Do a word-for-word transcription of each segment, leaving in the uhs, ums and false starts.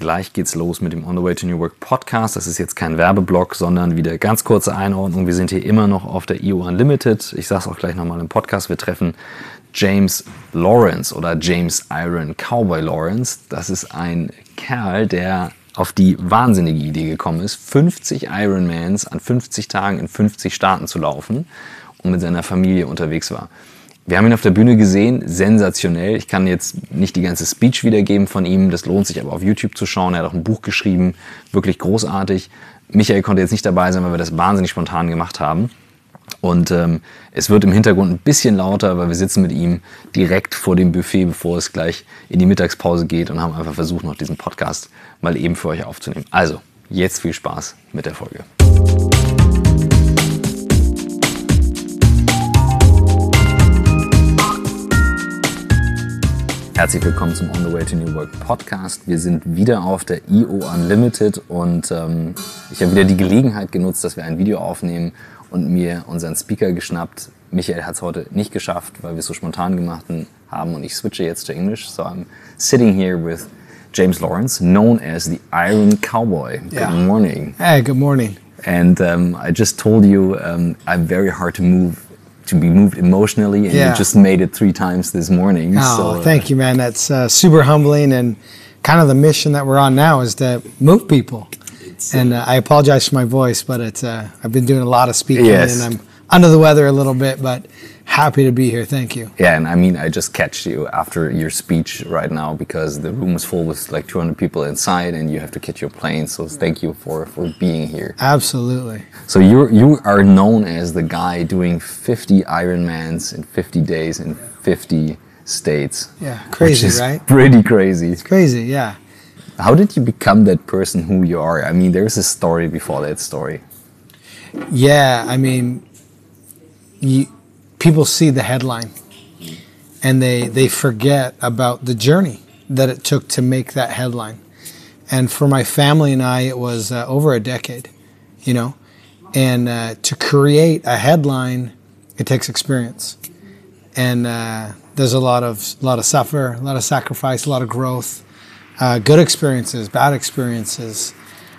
Gleich geht's los mit dem On the Way to New Work Podcast. Das ist jetzt kein Werbeblock, sondern wieder ganz kurze Einordnung. Wir sind hier immer noch auf der I O Unlimited. Ich sage es auch gleich nochmal im Podcast. Wir treffen James Lawrence oder James Iron Cowboy Lawrence. Das ist ein Kerl, der auf die wahnsinnige Idee gekommen ist, fünfzig Ironmans an fünfzig Tagen in fünfzig Staaten zu laufen und mit seiner Familie unterwegs war. Wir haben ihn auf der Bühne gesehen, sensationell. Ich kann jetzt nicht die ganze Speech wiedergeben von ihm, das lohnt sich aber auf YouTube zu schauen. Er hat auch ein Buch geschrieben, wirklich großartig. Michael konnte jetzt nicht dabei sein, weil wir das wahnsinnig spontan gemacht haben. Und ähm, es wird im Hintergrund ein bisschen lauter, weil wir sitzen mit ihm direkt vor dem Buffet, bevor es gleich in die Mittagspause geht und haben einfach versucht, noch diesen Podcast mal eben für euch aufzunehmen. Also, jetzt viel Spaß mit der Folge. Herzlich willkommen zum On the Way to New Work Podcast. Wir sind wieder auf der I O Unlimited und ähm, ich habe wieder die Gelegenheit genutzt, dass wir ein Video aufnehmen und mir unseren Speaker geschnappt. Michael hat es heute nicht geschafft, weil wir es so spontan gemacht haben und ich switche jetzt to English. So I'm sitting here with James Lawrence, known as the Iron Cowboy. Yeah. Good morning. Hey, good morning. And um, I just told you um, I'm very hard to move to be moved emotionally, and yeah. you just made it three times this morning. Oh, so, uh, thank you, man. That's uh, super humbling, and kind of the mission that we're on now is to move people. And uh, I apologize for my voice, but it's uh, I've been doing a lot of speaking, yes. and I'm under the weather a little bit, but happy to be here. Thank you. Yeah, and I mean, I just catch you after your speech right now because the room is full with like two hundred people inside, and you have to catch your plane. So thank you for, for being here. Absolutely. So you you are known as the guy doing fifty Ironmans in fifty days in fifty states. Yeah, crazy, which is right? Pretty crazy. It's crazy, yeah. How did you become that person who you are? I mean, there's a story before that story. Yeah, I mean, you, people see the headline and they, they forget about the journey that it took to make that headline. And for my family and I, it was uh, over a decade, you know. And uh, to create a headline, it takes experience. And uh, there's a lot of, lot of suffer, a lot of sacrifice, a lot of growth. Uh, good experiences, bad experiences,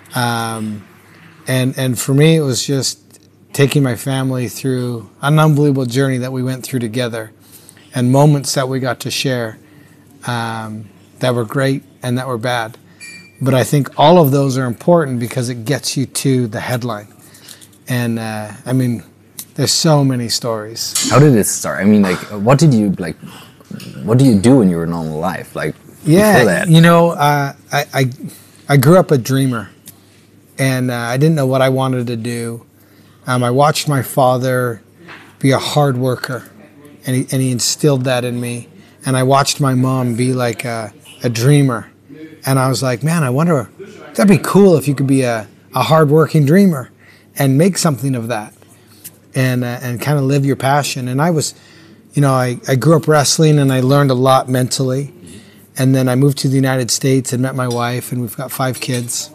um, and and for me it was just taking my family through an unbelievable journey that we went through together, and moments that we got to share um, that were great and that were bad. But I think all of those are important because it gets you to the headline, and uh, I mean, there's so many stories. How did it start? I mean, like, what did you like? What do you do in your normal life, like? Yeah, you know, uh, I, I I grew up a dreamer, and uh, I didn't know what I wanted to do. Um, I watched my father be a hard worker, and he and he instilled that in me. And I watched my mom be like a, a dreamer, and I was like, man, I wonder, that'd be cool if you could be a, a hard-working dreamer and make something of that, and uh, and kind of live your passion. And I was, you know, I, I grew up wrestling, and I learned a lot mentally. And then I moved to the United States and met my wife, and we've got five kids.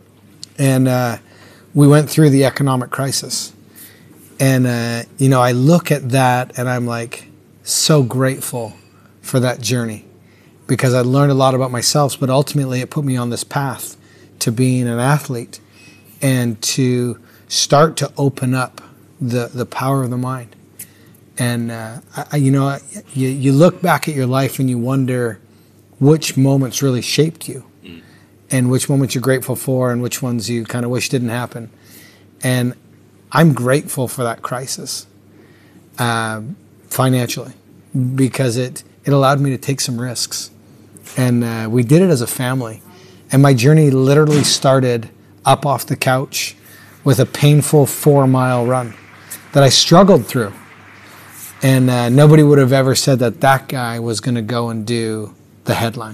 And uh, we went through the economic crisis. And, uh, you know, I look at that and I'm like so grateful for that journey because I learned a lot about myself, but ultimately it put me on this path to being an athlete and to start to open up the, the power of the mind. And, uh, I, you know, you, you look back at your life and you wonder which moments really shaped you mm. and which moments you're grateful for and which ones you kind of wish didn't happen. And I'm grateful for that crisis uh, financially because it, it allowed me to take some risks. And uh, we did it as a family. And my journey literally started up off the couch with a painful four-mile run that I struggled through. And uh, nobody would have ever said that that guy was going to go and do the headline.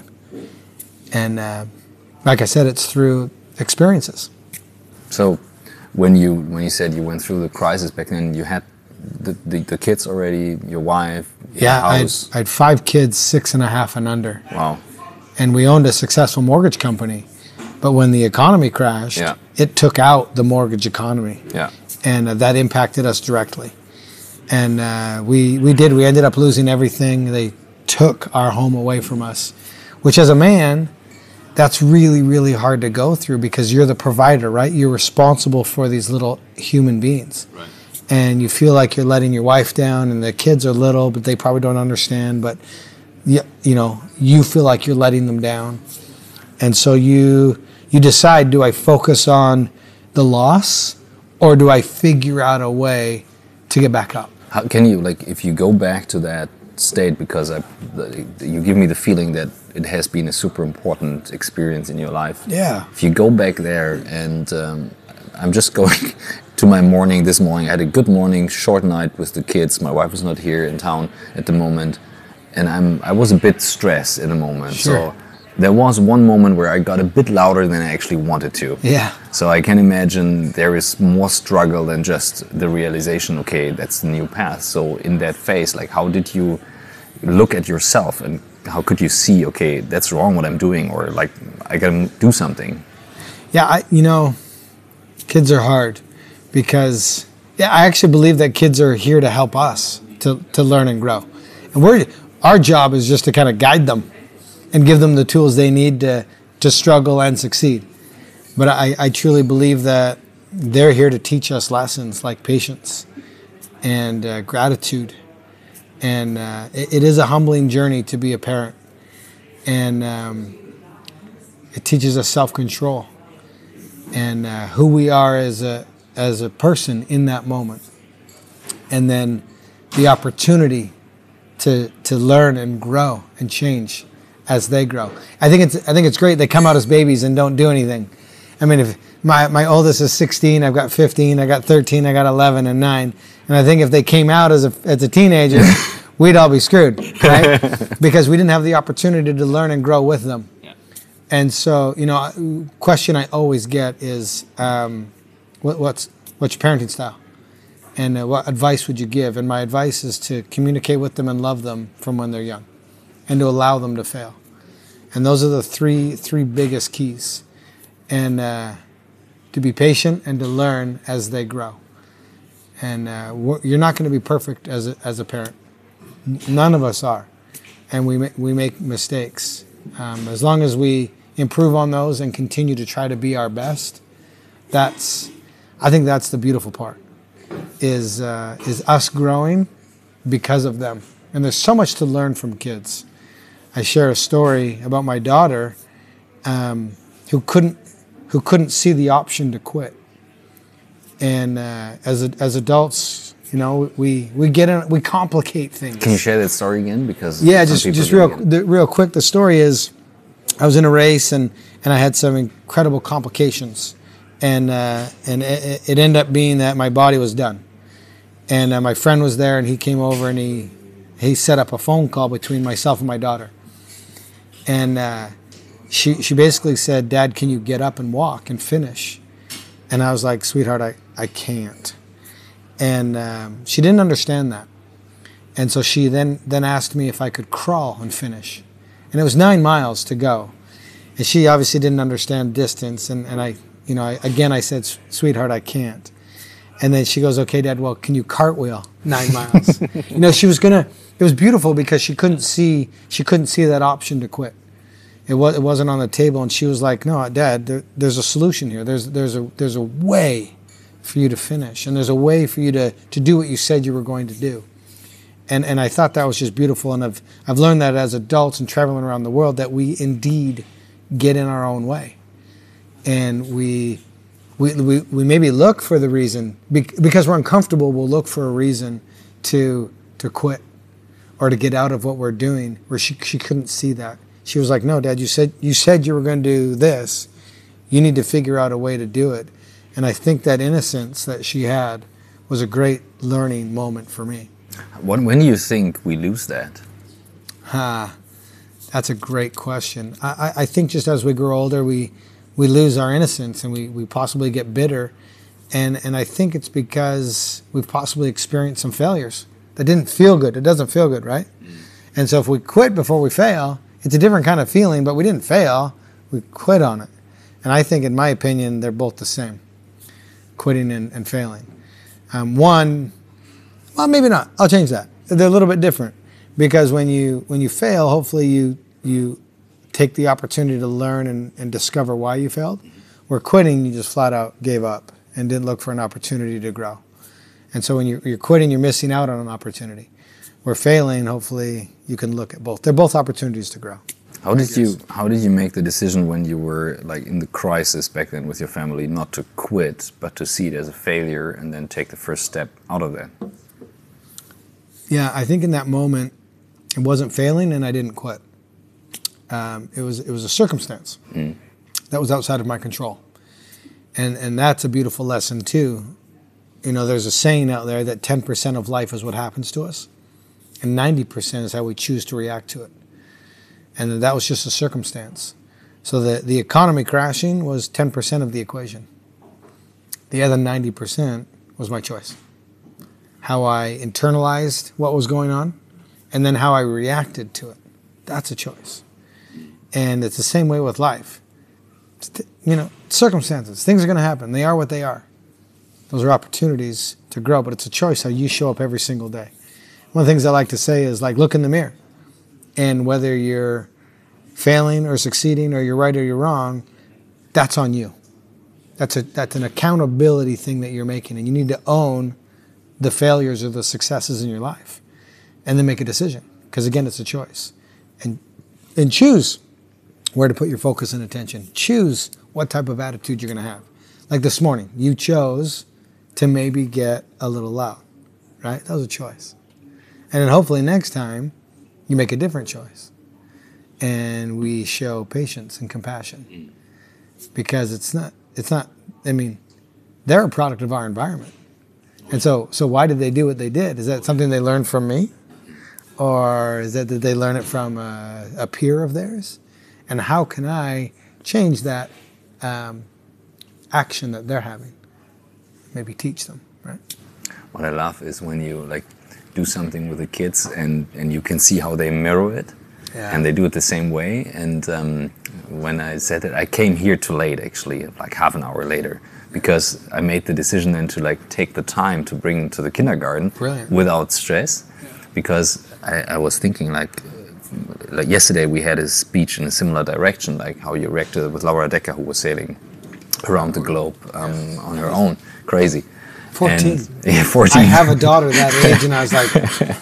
And uh, like I said, it's through experiences. So when you when you said you went through the crisis back then, you had the, the, the kids already, your wife, your yeah, house. I had, I had five kids, six and a half and under. Wow. And we owned a successful mortgage company. But when the economy crashed, yeah. it took out the mortgage economy. Yeah. And uh, that impacted us directly. And uh, we, we did, we ended up losing everything. They took our home away from us, which as a man, that's really, really hard to go through because you're the provider, right? You're responsible for these little human beings. Right. And you feel like you're letting your wife down, and the kids are little, but they probably don't understand. But, you, you know, you feel like you're letting them down. And so you you decide, do I focus on the loss, or do I figure out a way to get back up? How can you, like, if you go back to that state, because I, you give me the feeling that it has been a super important experience in your life. Yeah. If you go back there, and um, I'm just going to my morning this morning. I had a good morning, short night with the kids. My wife was not here in town at the moment, and I'm I was a bit stressed in the moment. Sure. So there was one moment where I got a bit louder than I actually wanted to. Yeah. So I can imagine there is more struggle than just the realization, okay, that's the new path. So in that phase, like, how did you look at yourself, and how could you see, okay, that's wrong what I'm doing, or like I gotta do something? Yeah, I, you know, kids are hard because, yeah, I actually believe that kids are here to help us to, to learn and grow. And we're, our job is just to kind of guide them and give them the tools they need to, to struggle and succeed. But I, I truly believe that they're here to teach us lessons like patience and uh, gratitude. And uh, it, it is a humbling journey to be a parent. And um, it teaches us self-control and uh, who we are as a as a person in that moment. And then the opportunity to to learn and grow and change as they grow. I think it's I think it's great they come out as babies and don't do anything. I mean, if my, my oldest is sixteen, I've got fifteen, I got thirteen, I got eleven and nine. And I think if they came out as a as a teenager, we'd all be screwed, right? Because we didn't have the opportunity to learn and grow with them. Yeah. And so, you know, question I always get is, um, what, what's what's your parenting style? And uh, what advice would you give? And my advice is to communicate with them and love them from when they're young, and to allow them to fail. And those are the three three biggest keys. And uh, to be patient and to learn as they grow. And uh, you're not going to be perfect as a, as a parent. None of us are. And we, ma- we make mistakes. Um, as long as we improve on those and continue to try to be our best, that's, I think that's the beautiful part, is, uh, is us growing because of them. And there's so much to learn from kids. I share a story about my daughter um, who couldn't who couldn't see the option to quit. And uh, as a, as adults, you know, we we get in, we complicate things. Can you share that story again? Because yeah, just just real the, real quick. The story is, I was in a race and, and I had some incredible complications, and uh, and it, it ended up being that my body was done. And uh, my friend was there, and he came over and he he set up a phone call between myself and my daughter. And uh, She she basically said, "Dad, can you get up and walk and finish?" And I was like, "Sweetheart, I, I can't." And um, she didn't understand that. And so she then, then asked me if I could crawl and finish. And it was nine miles to go. And she obviously didn't understand distance. And, and I, you know, I, again, I said, "Sweetheart, I can't." And then she goes, "Okay, Dad, well, can you cartwheel nine miles?" You know, she was going to, it was beautiful because she couldn't see, she couldn't see that option to quit. It was it wasn't on the table, and she was like, "No, Dad, there, there's a solution here. There's there's a there's a way for you to finish, and there's a way for you to, to do what you said you were going to do." And and I thought that was just beautiful, and I've I've learned that as adults and traveling around the world that we indeed get in our own way, and we we we, we maybe look for the reason because we're uncomfortable. We'll look for a reason to to quit or to get out of what we're doing. Where she she couldn't see that. She was like, "No, Dad, you said you said you were going to do this. You need to figure out a way to do it." And I think that innocence that she had was a great learning moment for me. When, when do you think we lose that? Ah, that's a great question. I, I think just as we grow older, we we lose our innocence and we, we possibly get bitter. And, and I think it's because we've possibly experienced some failures that didn't feel good. It doesn't feel good, right? Mm. And so if we quit before we fail, it's a different kind of feeling, but we didn't fail. We quit on it. And I think, in my opinion, they're both the same, quitting and, and failing. Um, one, well, maybe not. I'll change that. They're a little bit different because when you when you fail, hopefully you you take the opportunity to learn and, and discover why you failed. Where quitting, you just flat out gave up and didn't look for an opportunity to grow. And so when you're, you're quitting, you're missing out on an opportunity. Where failing, hopefully, you can look at both. They're both opportunities to grow. How did you How did you make the decision when you were like in the crisis back then with your family not to quit, but to see it as a failure and then take the first step out of that? Yeah, I think in that moment, it wasn't failing and I didn't quit. Um, it was it was a circumstance mm. that was outside of my control, and and that's a beautiful lesson too. You know, there's a saying out there that ten percent of life is what happens to us, and ninety percent is how we choose to react to it. And that was just a circumstance. So the, the economy crashing was ten percent of the equation. The other ninety percent was my choice. How I internalized what was going on, and then how I reacted to it. That's a choice. And it's the same way with life. You know, circumstances, things are going to happen. They are what they are. Those are opportunities to grow, but it's a choice how you show up every single day. One of the things I like to say is like, look in the mirror. And whether you're failing or succeeding or you're right or you're wrong, that's on you. That's a that's an accountability thing that you're making. And you need to own the failures or the successes in your life. And then make a decision. Because again, it's a choice. And and choose where to put your focus and attention. Choose what type of attitude you're going to have. Like this morning, you chose to maybe get a little loud. Right? That was a choice. And then hopefully next time, you make a different choice. And we show patience and compassion. Because it's not, it's not, I mean, they're a product of our environment. And so, so why did they do what they did? Is that something they learned from me? Or is that, did they learn it from a, a peer of theirs? And how can I change that um, action that they're having? Maybe teach them, right? What I love is when you like do something with the kids and, and you can see how they mirror it. Yeah. And they do it the same way. And um, when I said it, I came here too late, actually, like half an hour later, because I made the decision then to like take the time to bring them to the kindergarten. Brilliant. Without stress. Yeah. Because I, I was thinking like, like yesterday we had a speech in a similar direction, like how you reacted with Laura Decker, who was sailing around the globe um, on her own. Crazy. fourteen. And, yeah, fourteen. I have a daughter that age, and I was like,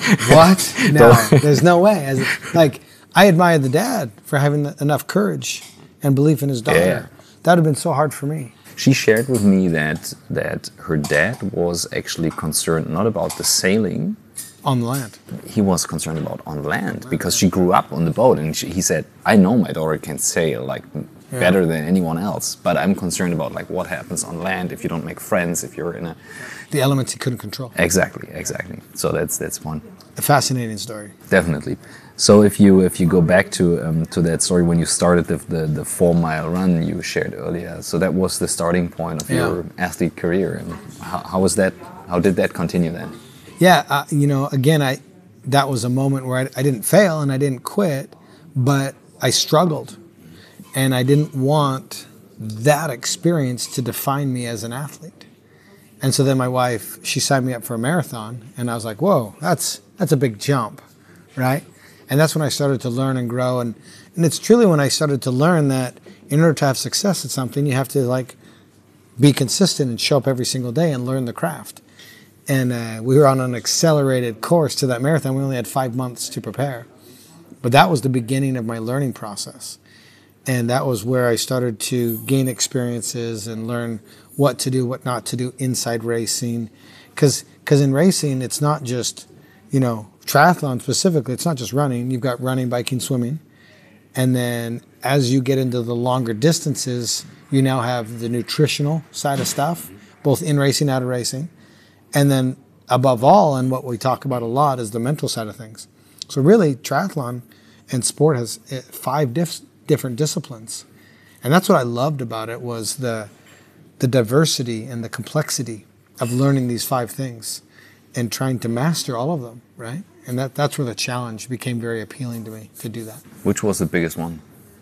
what? No, there's no way. As, like, I admired the dad for having enough courage and belief in his daughter. Yeah. That would have been so hard for me. She shared with me that that her dad was actually concerned not about the sailing. On land. He was concerned about on land because she grew up on the boat, and she, he said, I know my daughter can sail like yeah. better than anyone else, but I'm concerned about like what happens on land if you don't make friends, if you're in a... The elements he couldn't control. Exactly, exactly. So that's that's one. A fascinating story. Definitely. So if you if you go back to um, to that story when you started the, the the four mile run you shared earlier, so that was the starting point of yeah. your athlete career. And how, how was that? How did that continue then? Yeah, uh, you know, again, I that was a moment where I, I didn't fail and I didn't quit, but I struggled, and I didn't want that experience to define me as an athlete. And so then my wife, she signed me up for a marathon, and I was like, whoa, that's that's a big jump, right? And that's when I started to learn and grow, and and it's truly when I started to learn that in order to have success at something, you have to like be consistent and show up every single day and learn the craft. And uh, we were on an accelerated course to that marathon. We only had five months to prepare. But that was the beginning of my learning process. And that was where I started to gain experiences and learn what to do, what not to do inside racing. Because because in racing, it's not just, you know, triathlon specifically, it's not just running. You've got running, biking, swimming. And then as you get into the longer distances, you now have the nutritional side of stuff, both in racing, out of racing. And then above all, and what we talk about a lot, is the mental side of things. So really, triathlon and sport has five diff- different disciplines. And that's what I loved about it, was the the diversity and the complexity of learning these five things and trying to master all of them, right? And that that's where the challenge became very appealing to me, to do that. Which was the biggest one?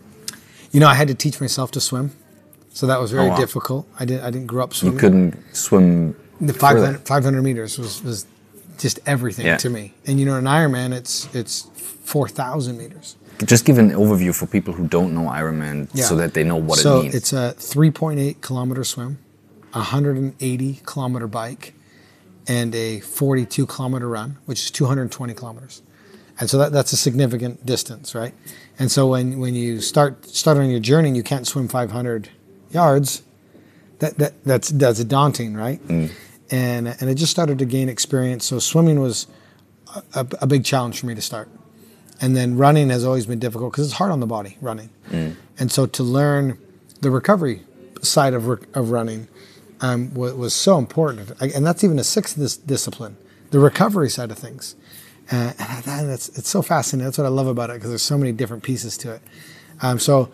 You know, I had to teach myself to swim. So that was very oh, wow. difficult. I didn't I didn't grow up swimming. You couldn't swim... The five hundred, five hundred meters was, was just everything yeah. to me. And you know, in Ironman, it's it's four thousand meters. Just give an overview for people who don't know Ironman, yeah. so that they know what so it means. So it's a three point eight kilometer swim, a one hundred eighty kilometer bike, and a forty-two kilometer run, which is two hundred twenty kilometers. And so that, that's a significant distance, right? And so when, when you start start on your journey and you can't swim five hundred yards, that, that that's that's daunting, right? Mm. And and I just started to gain experience. So swimming was a, a big challenge for me to start. And then running has always been difficult because it's hard on the body, running. Mm. And so to learn the recovery side of of running um, was, was so important. I, and that's even a sixth dis- discipline, the recovery side of things. Uh, and that's, it's so fascinating. That's what I love about it because there's so many different pieces to it. Um, so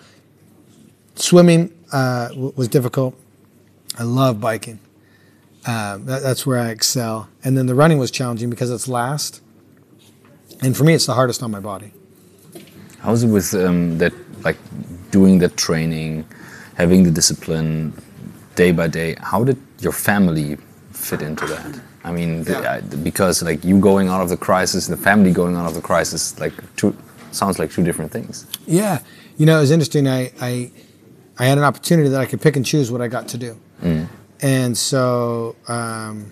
swimming uh, w- was difficult. I love biking. Uh, that, that's where I excel. And then the running was challenging because it's last. And for me, it's the hardest on my body. How's it with um, that, like doing the training, having the discipline day by day? How did your family fit into that? I mean, yeah. the, because like you going out of the crisis, the family going out of the crisis, like two, sounds like two different things. Yeah, you know, it was interesting. I, I, I had an opportunity that I could pick and choose what I got to do, mm. and so um,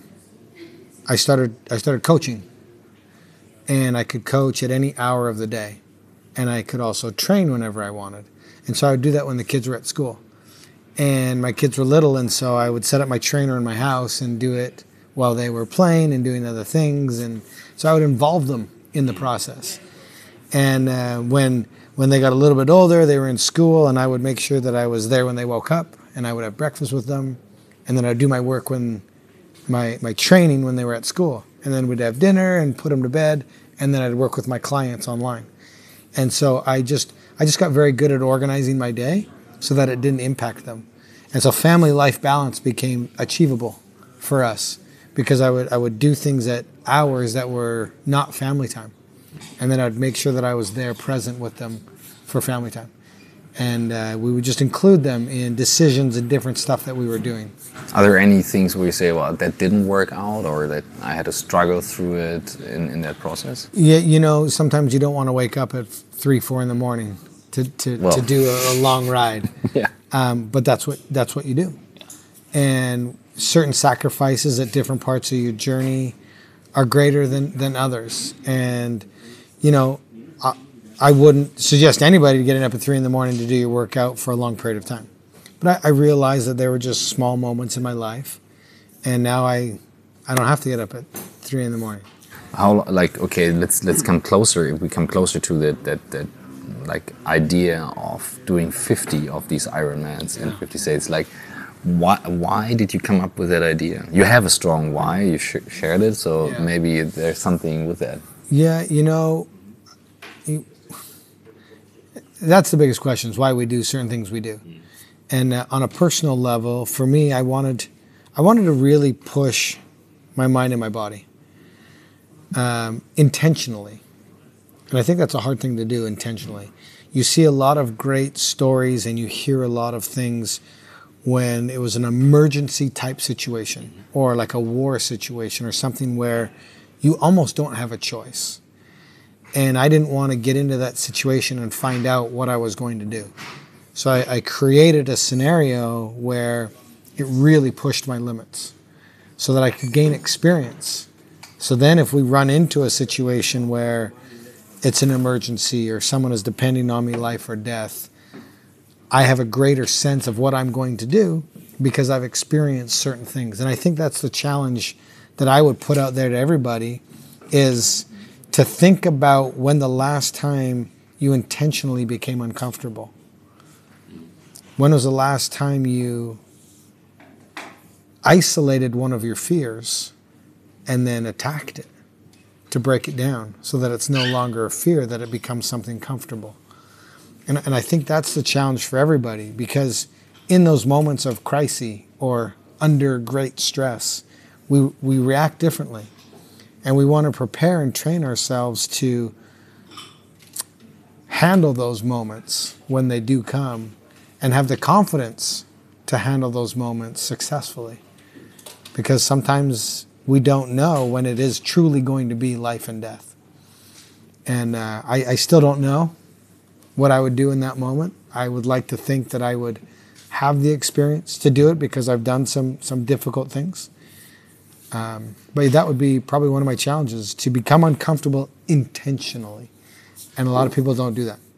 I started. I started coaching, and I could coach at any hour of the day, and I could also train whenever I wanted. And so I would do that when the kids were at school, and my kids were little, and so I would set up my trainer in my house and do it while they were playing and doing other things. And so I would involve them in the process. And uh, when when they got a little bit older, they were in school, and I would make sure that I was there when they woke up, and I would have breakfast with them, and then I'd do my work when, my, my training when they were at school. And then we'd have dinner and put them to bed, and then I'd work with my clients online. And so I just I just got very good at organizing my day so that it didn't impact them. And so family life balance became achievable for us, because I would I would do things at hours that were not family time. And then I'd make sure that I was there present with them for family time. And uh, we would just include them in decisions and different stuff that we were doing. Are there any things where you say, well, that didn't work out, or that I had to struggle through it in, in that process? Yeah, you know, sometimes you don't want to wake up at three, four in the morning to, to, well. to do a, a long ride. Yeah. Um, but that's what that's what you do. And certain sacrifices at different parts of your journey are greater than, than others. And, you know, I, I wouldn't suggest anybody getting up at three in the morning to do your workout for a long period of time. But I, I realized that there were just small moments in my life. And now I I don't have to get up at three in the morning. How, like, okay, let's let's come closer. If we come closer to that, that, that like, idea of doing fifty of these Ironmans in fifty states, like, Why, why did you come up with that idea? You have a strong why, you sh- shared it, so yeah. maybe there's something with that. Yeah, you know, you, that's the biggest question, is why we do certain things we do. Mm. And uh, on a personal level, for me, I wanted, I wanted to really push my mind and my body um, intentionally. And I think that's a hard thing to do, intentionally. You see a lot of great stories and you hear a lot of things when it was an emergency type situation, or like a war situation, or something where you almost don't have a choice. And I didn't want to get into that situation and find out what I was going to do. So I, I created a scenario where it really pushed my limits so that I could gain experience. So then if we run into a situation where it's an emergency or someone is depending on me, life or death, I have a greater sense of what I'm going to do because I've experienced certain things. And I think that's the challenge that I would put out there to everybody, is to think about when the last time you intentionally became uncomfortable. When was the last time you isolated one of your fears and then attacked it to break it down so that it's no longer a fear, that it becomes something comfortable? And, and I think that's the challenge for everybody, because in those moments of crisis or under great stress, we, we react differently. And we want to prepare and train ourselves to handle those moments when they do come, and have the confidence to handle those moments successfully. Because sometimes we don't know when it is truly going to be life and death. And uh, I, I still don't know. what I would do in that moment. I would like to think that I would have the experience to do it because I've done some some difficult things. Um, but that would be probably one of my challenges, to become uncomfortable intentionally. And a lot of people don't do that.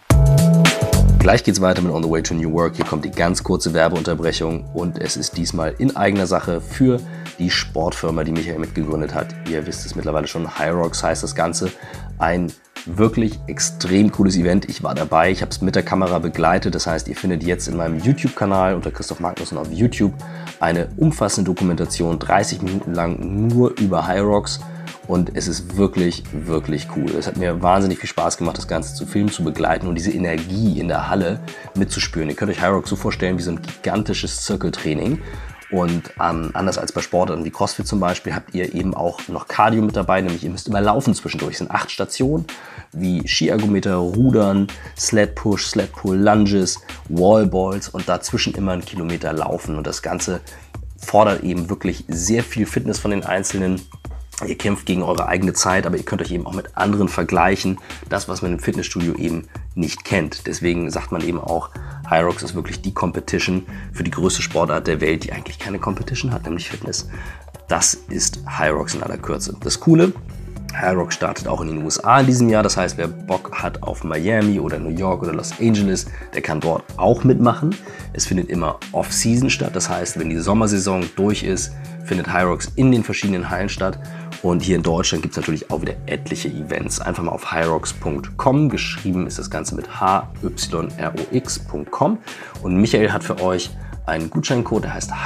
Gleich geht's weiter mit On the Way to New Work. Hier kommt die ganz kurze Werbeunterbrechung und es ist diesmal in eigener Sache für die Sportfirma, die Michael mitgegründet hat. Ihr wisst es mittlerweile schon, Hyrox heißt das Ganze. Ein wirklich extrem cooles Event. Ich war dabei, ich habe es mit der Kamera begleitet. Das heißt, ihr findet jetzt in meinem YouTube-Kanal unter Christoph Magnussen auf YouTube eine umfassende Dokumentation, dreißig Minuten lang nur über Hyrox. Und es ist wirklich, wirklich cool. Es hat mir wahnsinnig viel Spaß gemacht, das Ganze zu filmen, zu begleiten und diese Energie in der Halle mitzuspüren. Ihr könnt euch Hyrox so vorstellen wie so ein gigantisches Zirkeltraining. Und ähm, anders als bei Sportarten wie CrossFit zum Beispiel, habt ihr eben auch noch Cardio mit dabei, nämlich ihr müsst immer laufen zwischendurch. Es sind acht Stationen wie Skiergometer, Rudern, Sled Push, Sled Pull, Lunges, Wallballs und dazwischen immer einen Kilometer laufen. Und das Ganze fordert eben wirklich sehr viel Fitness von den Einzelnen. Ihr kämpft gegen eure eigene Zeit, aber ihr könnt euch eben auch mit anderen vergleichen. Das, was man im Fitnessstudio eben nicht kennt. Deswegen sagt man eben auch, Hyrox ist wirklich die Competition für die größte Sportart der Welt, die eigentlich keine Competition hat, nämlich Fitness. Das ist Hyrox in aller Kürze. Das Coole, Hyrox startet auch in den U S A in diesem Jahr. Das heißt, wer Bock hat auf Miami oder New York oder Los Angeles, der kann dort auch mitmachen. Es findet immer Off-Season statt. Das heißt, wenn die Sommersaison durch ist, findet Hyrox in den verschiedenen Hallen statt. Und hier in Deutschland gibt es natürlich auch wieder etliche Events. Einfach mal auf hyrox punkt com, geschrieben ist das Ganze mit H Y R O X punkt com. Und Michael hat für euch einen Gutscheincode, der heißt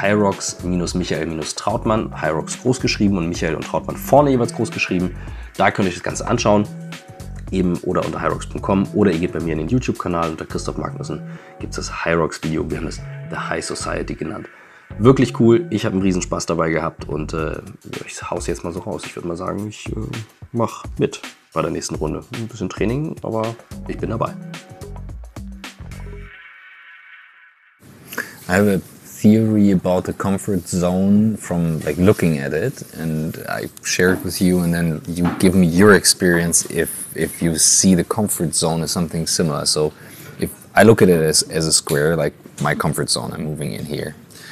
Hyrox-Michael-Trautmann. Hyrox groß geschrieben und Michael und Trautmann vorne jeweils groß geschrieben. Da könnt ihr euch das Ganze anschauen. Eben oder unter hyrox punkt com oder ihr geht bei mir in den YouTube-Kanal unter Christoph Magnussen. Gibt es das Hyrox-Video. Wir haben es The High Society genannt. Wirklich cool, ich habe einen Riesenspaß dabei gehabt und äh, ich hau's jetzt mal so raus. Ich würde mal sagen, ich äh, mache mit bei der nächsten Runde. Ein bisschen Training, aber ich bin dabei. I have a theory about the comfort zone from like looking at it, and I share it with you, and then you give me your experience if if you see the comfort zone as something similar. So if I look at it as, as a square, like my comfort zone, I'm moving in here.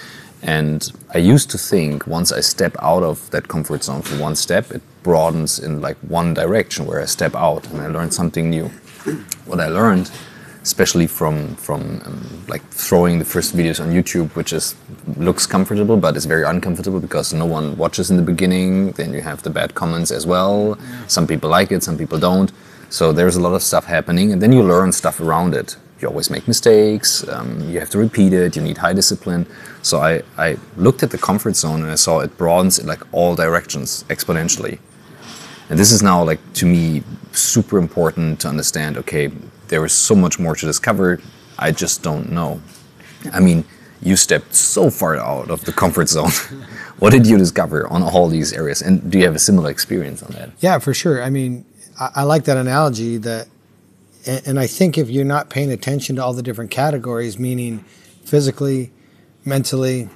And I used to think once I step out of that comfort zone for one step, it broadens in like one direction where I step out and I learn something new. What I learned, especially from from um, like throwing the first videos on YouTube, which is looks comfortable but is very uncomfortable because no one watches in the beginning. Then you have the bad comments as well. Some people like it, some people don't. So there's a lot of stuff happening, and then you learn stuff around it. You always make mistakes, um, you have to repeat it, you need high discipline. So I, I looked at the comfort zone and I saw it broadens in like all directions exponentially. And this is now like, to me, super important to understand, okay, there is so much more to discover, I just don't know. I mean, you stepped so far out of the comfort zone. What did you discover on all these areas? And do you have a similar experience on that? Yeah, for sure. I mean, I, I like that analogy that, and, and I think if you're not paying attention to all the different categories, meaning physically, mentally,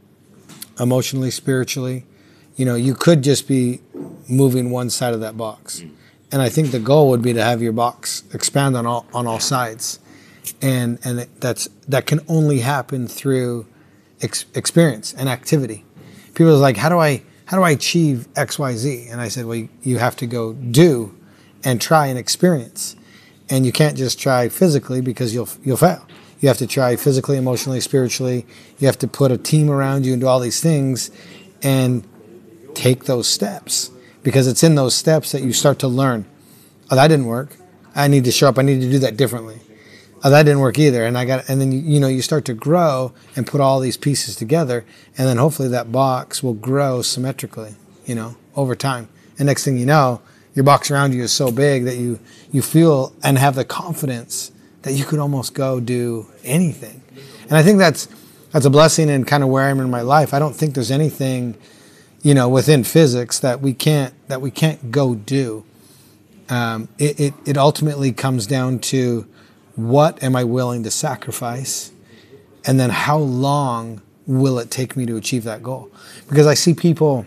emotionally, spiritually, you know, you could just be moving one side of that box. And I think the goal would be to have your box expand on all on all sides. And and that's that can only happen through ex- experience and activity. People are like, how do I how do I achieve X, Y, Z? And I said, well, you, you have to go do and try and experience. And you can't just try physically because you'll you'll fail. You have to try physically, emotionally, spiritually. You have to put a team around you and do all these things and take those steps, because it's in those steps that you start to learn. Oh, that didn't work. I need to show up. I need to do that differently. Oh, that didn't work either. And I got, and then you, you know, you start to grow and put all these pieces together, and then hopefully that box will grow symmetrically, you know, over time. And next thing you know, your box around you is so big that you you feel and have the confidence that you could almost go do anything. And I think that's that's a blessing and kind of where I'm in my life. I don't think there's anything, you know, within physics that we can't that we can't go do. Um, it, it it ultimately comes down to what am I willing to sacrifice, and then how long will it take me to achieve that goal? Because I see people,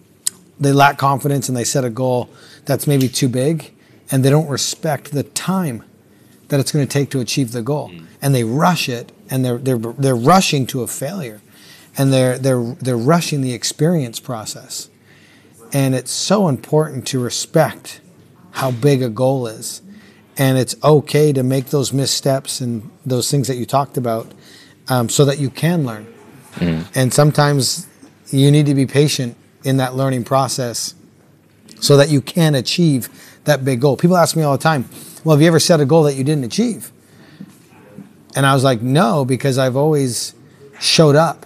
they lack confidence and they set a goal that's maybe too big, and they don't respect the time that it's going to take to achieve the goal. Mm. And they rush it, and they're they're they're rushing to a failure, and they're they're they're rushing the experience process. And it's so important to respect how big a goal is, and it's okay to make those missteps and those things that you talked about, um, so that you can learn. Mm. And sometimes you need to be patient in that learning process, so that you can achieve that big goal. People ask me all the time, well, have you ever set a goal that you didn't achieve? And I was like, no, because I've always showed up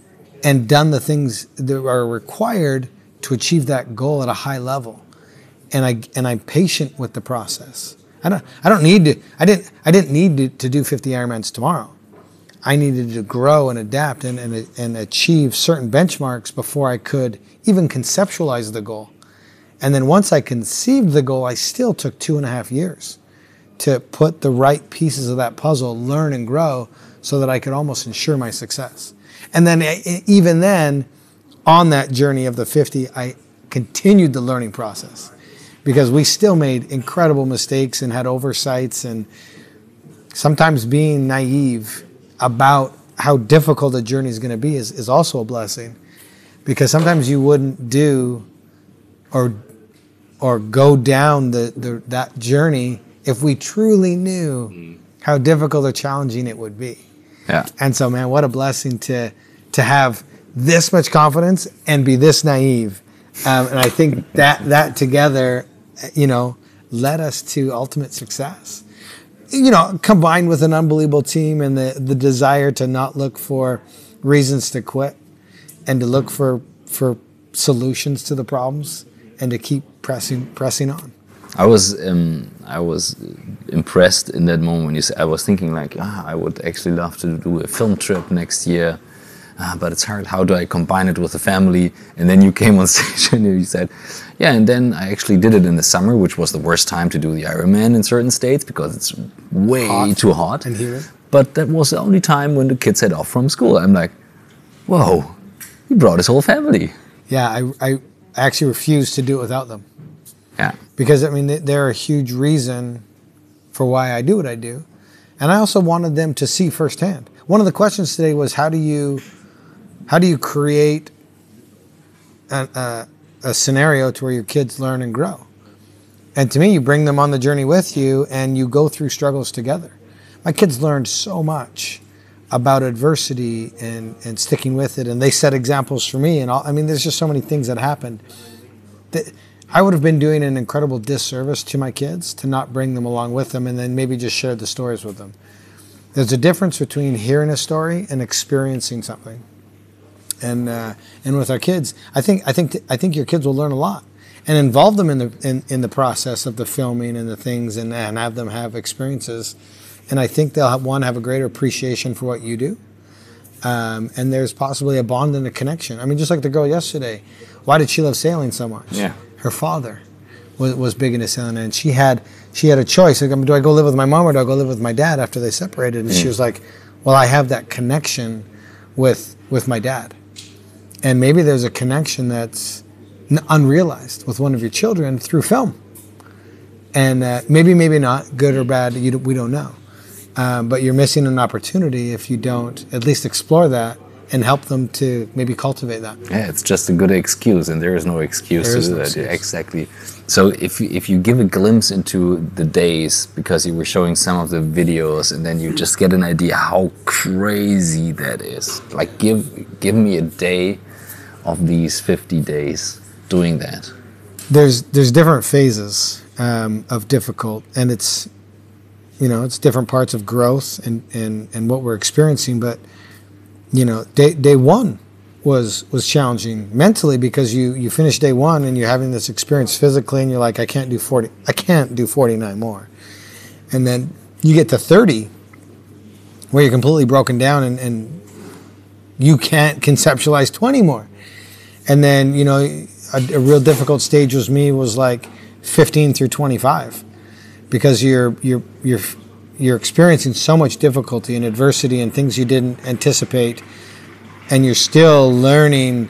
and done the things that are required to achieve that goal at a high level. And I and I'm patient with the process. I don't I don't need to I didn't I didn't need to, to do fifty Ironmans tomorrow. I needed to grow and adapt and, and and achieve certain benchmarks before I could even conceptualize the goal. And then once I conceived the goal, I still took two and a half years to put the right pieces of that puzzle, learn and grow, so that I could almost ensure my success. And then even then, on that journey of the fifty, I continued the learning process, because we still made incredible mistakes and had oversights, and sometimes being naive about how difficult a journey is going to be is, is also a blessing, because sometimes you wouldn't do or or go down the, the that journey if we truly knew how difficult or challenging it would be. Yeah. And so, man, what a blessing to to have this much confidence and be this naive. Um, and I think that that together, you know, led us to ultimate success. You know, combined with an unbelievable team and the, the desire to not look for reasons to quit, and to look for for solutions to the problems, and to keep pressing pressing on. I was um, I was impressed in that moment when you said, I was thinking like, ah, I would actually love to do a film trip next year, ah, but it's hard. How do I combine it with the family? And then you came on stage and you said, yeah, and then I actually did it in the summer, which was the worst time to do the Ironman in certain states because it's way hot. too hot. And here, but that was the only time when the kids had off from school. I'm like, whoa, he brought his whole family. Yeah, I I actually refused to do it without them. Yeah. Because, I mean, they're a huge reason for why I do what I do. And I also wanted them to see firsthand. One of the questions today was, how do you how do you create a, a, a scenario to where your kids learn and grow? And to me, you bring them on the journey with you, and you go through struggles together. My kids learned so much about adversity and, and sticking with it, and they set examples for me. And all, I mean, there's just so many things that happened that I would have been doing an incredible disservice to my kids to not bring them along with them and then maybe just share the stories with them. There's a difference between hearing a story and experiencing something. And uh, and with our kids, I think I think I think your kids will learn a lot, and involve them in the in, in the process of the filming and the things, and, and have them have experiences. And I think they'll have, one, have a greater appreciation for what you do. Um, and there's possibly a bond and a connection. I mean, just like the girl yesterday, why did she love sailing so much? Yeah. Her father was, was big into sailing, and she had she had a choice. Like, do I go live with my mom or do I go live with my dad after they separated? And mm. she was like, well, I have that connection with with my dad. And maybe there's a connection that's unrealized with one of your children through film. And uh, maybe, maybe not, good or bad, you, we don't know. Um, but you're missing an opportunity if you don't at least explore that and help them to maybe cultivate that. Yeah, it's just a good excuse, and there is no excuse there to is do no that. excuse. Yeah, exactly. So if you, if you give a glimpse into the days, because you were showing some of the videos, and then you just get an idea how crazy that is. Like, give give me a day of these fifty days doing that. There's there's different phases um, of difficult, and it's you know it's different parts of growth and, and, and what we're experiencing. But you know, day day one was was challenging mentally, because you you finish day one and you're having this experience physically, and you're like, I can't do forty, I can't do forty-nine more, and then you get to thirty, where you're completely broken down and, and you can't conceptualize twenty more. And then, you know, a, a real difficult stage was me was like fifteen through twenty-five, because you're you're you're you're experiencing so much difficulty and adversity and things you didn't anticipate, and you're still learning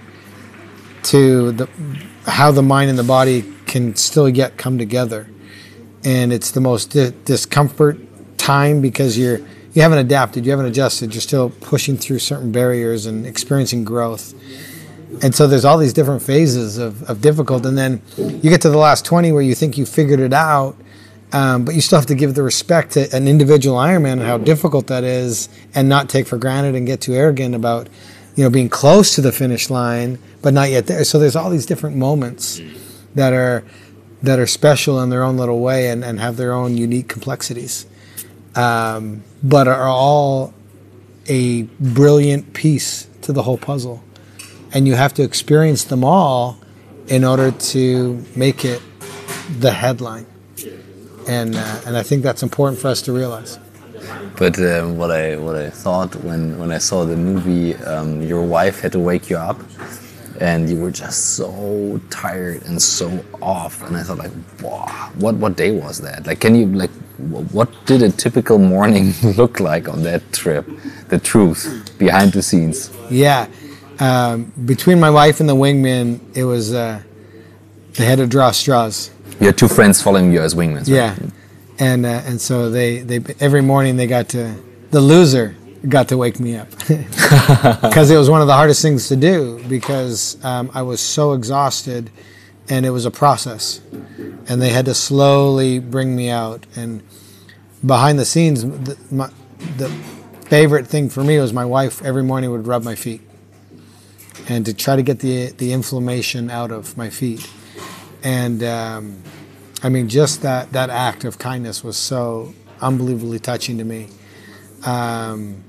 to the how the mind and the body can still yet come together. And it's the most di- discomfort time because you're you haven't adapted, you haven't adjusted, you're still pushing through certain barriers and experiencing growth. And so there's all these different phases of, of difficult, and then you get to the last twenty where you think you figured it out, um, but you still have to give the respect to an individual Ironman and how difficult that is, and not take for granted and get too arrogant about, you know, being close to the finish line but not yet there. So there's all these different moments that are that are special in their own little way and, and have their own unique complexities, um, but are all a brilliant piece to the whole puzzle. And you have to experience them all in order to make it the headline. And uh, and I think that's important for us to realize. But um, what I what I thought when, when I saw the movie, um, your wife had to wake you up, and you were just so tired and so off. And I thought, like, wow, what what day was that? Like, can you like, what did a typical morning look like on that trip? The truth behind the scenes. Yeah. Um, between my wife and the wingman, it was uh, they had to draw straws. You had two friends following you as wingmen, right? Yeah, and uh, and so they, they every morning they got to the loser got to wake me up because it was one of the hardest things to do because um, I was so exhausted, and it was a process, and they had to slowly bring me out. And behind the scenes, the, my, the favorite thing for me was my wife every morning would rub my feet, and to try to get the the inflammation out of my feet. And um, I mean, just that, that act of kindness was so unbelievably touching to me. Um,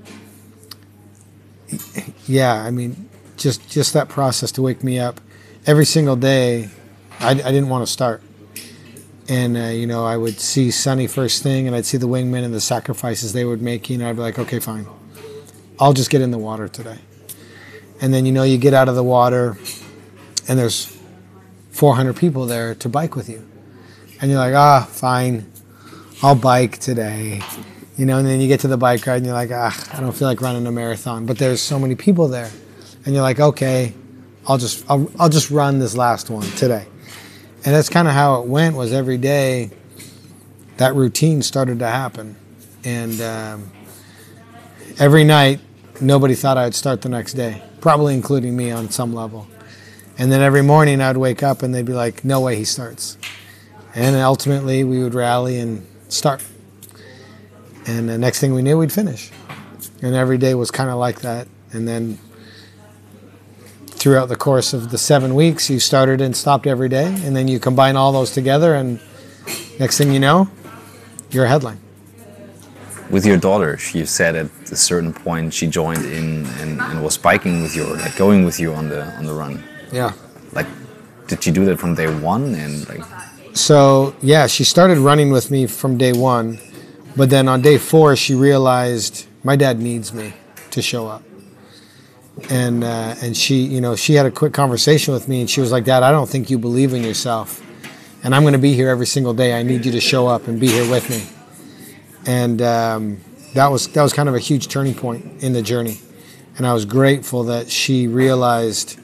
yeah, I mean, just just that process to wake me up every single day. I, I didn't want to start. And, uh, you know, I would see Sonny first thing, and I'd see the wingmen and the sacrifices they were making, and I'd be like, okay, fine. I'll just get in the water today. And then, you know, you get out of the water, and there's four hundred people there to bike with you. And you're like, ah, fine, I'll bike today. You know, and then you get to the bike ride, and you're like, ah, I don't feel like running a marathon. But there's so many people there. And you're like, okay, I'll just I'll, I'll just run this last one today. And that's kind of how it went, was every day that routine started to happen. And um, every night, nobody thought I'd start the next day, probably including me on some level. And then every morning I'd wake up and they'd be like, no way he starts. And ultimately we would rally and start. And the next thing we knew, we'd finish. And every day was kind of like that. And then throughout the course of the seven weeks, you started and stopped every day. And then you combine all those together, and next thing you know, you're a headline. With your daughter, she said at a certain point she joined in and, and was biking with you, or like going with you on the on the run. Yeah. Like, did she do that from day one? And like, so yeah, she started running with me from day one, but then on day four she realized my dad needs me to show up, and uh, and she, you know, she had a quick conversation with me, and she was like, Dad, I don't think you believe in yourself, and I'm going to be here every single day. I need you to show up and be here with me. And um, that was that was kind of a huge turning point in the journey, and I was grateful that she realized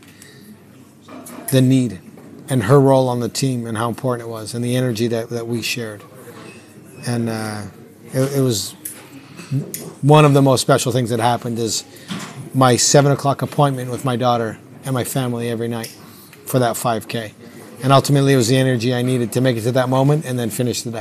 the need and her role on the team and how important it was, and the energy that, that we shared. And uh, it, it was one of the most special things that happened is my seven o'clock appointment with my daughter and my family every night for that five K. And ultimately it was the energy I needed to make it to that moment and then finish the day.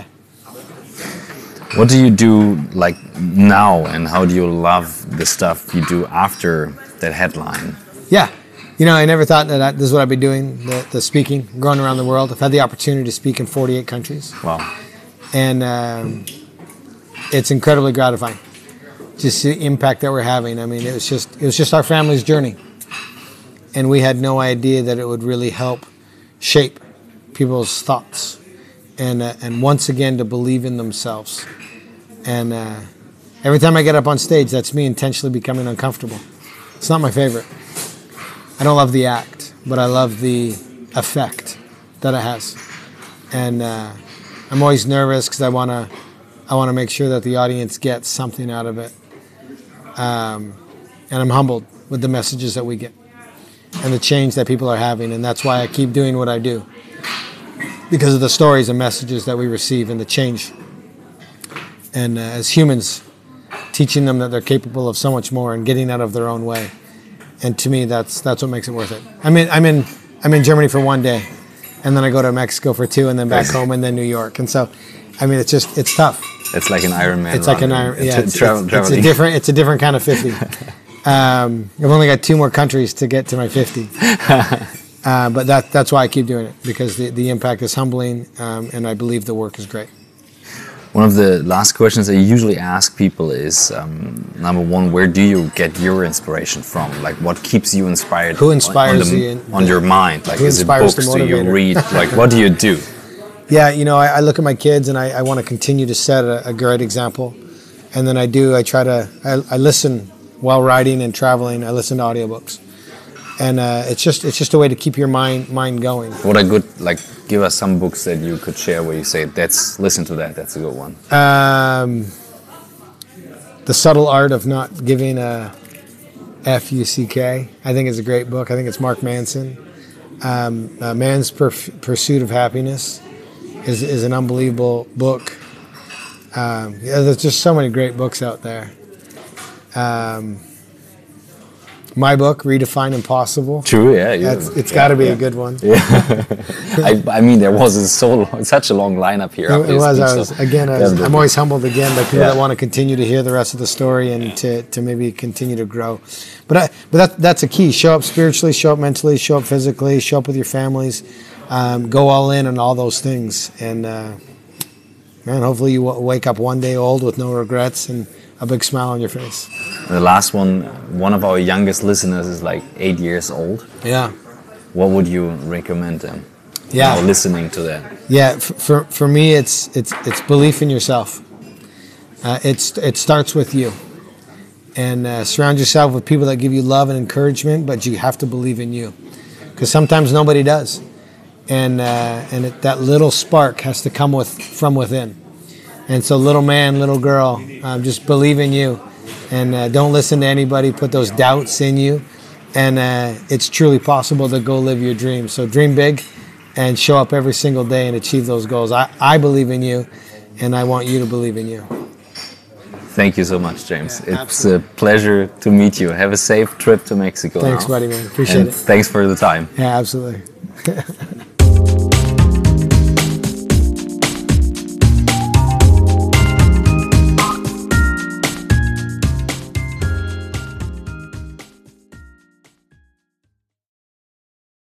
what do you do like now, and how do you love the stuff you do after that headline? Yeah. You know, I never thought that I, this is what I'd be doing, the, the speaking, going around the world. I've had the opportunity to speak in forty-eight countries. Wow. And um, it's incredibly gratifying, just the impact that we're having. I mean, it was just it was just our family's journey. And we had no idea that it would really help shape people's thoughts. And, uh, and once again, to believe in themselves. And uh, every time I get up on stage, that's me intentionally becoming uncomfortable. It's not my favorite. I don't love the act, but I love the effect that it has. And uh, I'm always nervous because I want to I want to make sure that the audience gets something out of it. Um, and I'm humbled with the messages that we get and the change that people are having. And that's why I keep doing what I do, because of the stories and messages that we receive and the change and uh, as humans, teaching them that they're capable of so much more and getting out of their own way. And to me, that's that's what makes it worth it. I'm in I'm in I'm in Germany for one day, and then I go to Mexico for two, and then back home, and then New York. And so, I mean, it's just it's tough. It's like an Ironman. It's like an Iron. Yeah, it's, travel, it's, it's a different. It's a different kind of fifty. um, I've only got two more countries to get to my fifty, uh, but that that's why I keep doing it, because the, the impact is humbling, um, and I believe the work is great. One of the last questions I usually ask people is, um, number one, where do you get your inspiration from? Like, what keeps you inspired? Who inspires on, on, the, you in, on your mind? Like, who is it inspires books? the Do you motivator? read? Like, what do you do? Yeah, you know, I, I look at my kids and I, I want to continue to set a, a great example. And then I do, I try to, I, I listen while riding and traveling. I listen to audiobooks. And uh, it's just it's just a way to keep your mind mind going. What are good, like, give us some books that you could share where you say, that's, listen to that, that's a good one. Um, The Subtle Art of Not Giving a F U C K, I think is a great book. I think it's Mark Manson. Um, uh, Man's Perf- Pursuit of Happiness is, is an unbelievable book. Um, yeah, there's just so many great books out there. Um, my book, Redefine Impossible. True, yeah. You, That's, it's yeah, got to be yeah. a good one. Yeah. I, I mean, there was a so long, such a long lineup here. It, it was. I was again. I was, Yeah, I'm always humbled again by people Yeah. that want to continue to hear the rest of the story and to, to maybe continue to grow. But I, but that that's a key. Show up spiritually, show up mentally, show up physically, show up with your families. Um, go all in on all those things, and uh, man, hopefully you w- wake up one day old with no regrets and a big smile on your face. The last one, one of our youngest listeners is like eight years old. Yeah. What would you recommend them? Yeah. Now listening to that. Yeah, f- for for me, it's it's it's belief in yourself. Uh, it's it starts with you, and uh, surround yourself with people that give you love and encouragement. But you have to believe in you, because sometimes nobody does, and uh, and it, that little spark has to come with from within. And so, little man, little girl, um, just believe in you, and uh, don't listen to anybody put those doubts in you. And uh, it's truly possible to go live your dreams. So dream big and show up every single day and achieve those goals. I, I believe in you, and I want you to believe in you. Thank you so much, James. Yeah, it's a pleasure to meet you. Have a safe trip to Mexico. Thanks, now. buddy, man. Appreciate And it. thanks for the time. Yeah, absolutely.